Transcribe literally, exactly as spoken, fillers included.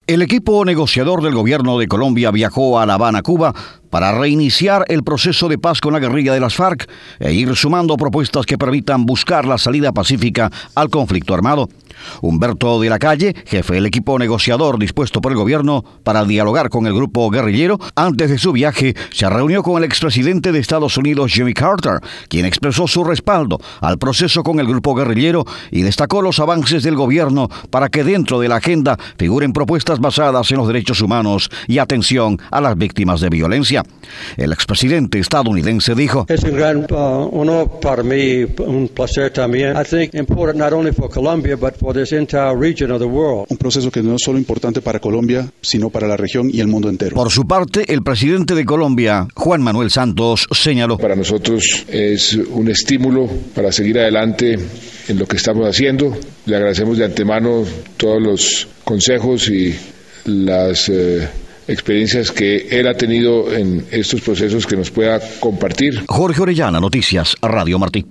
El equipo negociador del gobierno de Colombia viajó a La Habana, Cuba, para reiniciar el proceso de paz con la guerrilla de las FARC e ir sumando propuestas que permitan buscar la salida pacífica al conflicto armado. Humberto de la Calle, jefe del equipo negociador dispuesto por el gobierno para dialogar con el grupo guerrillero, antes de su viaje se reunió con el expresidente de Estados Unidos, Jimmy Carter, quien expresó su respaldo al proceso con el grupo guerrillero y destacó los avances del gobierno para que dentro de la agenda figuren propuestas basadas en los derechos humanos y atención a las víctimas de violencia. El expresidente estadounidense dijo: Es un gran uh, honor para mí, un placer también. I think important not only for Colombia but for this entire region of the world. Un proceso que no es solo importante para Colombia, sino para la región y el mundo entero. Por su parte, el presidente de Colombia, Juan Manuel Santos, señaló: Para nosotros es un estímulo para seguir adelante en lo que estamos haciendo. Le agradecemos de antemano todos los consejos y las eh, experiencias que él ha tenido en estos procesos que nos pueda compartir. Jorge Orellana, Noticias Radio Martí.